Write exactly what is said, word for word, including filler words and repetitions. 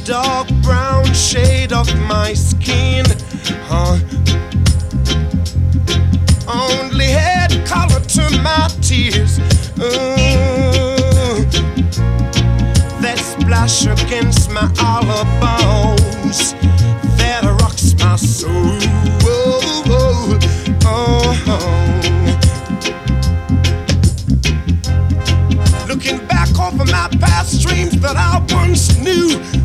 dark brown shade of my skin, huh? Only had color to my tears. Ooh, that splash against my hollow bones, that rocks my soul. Oh, oh, oh. Looking back over my past dreams that I once knew.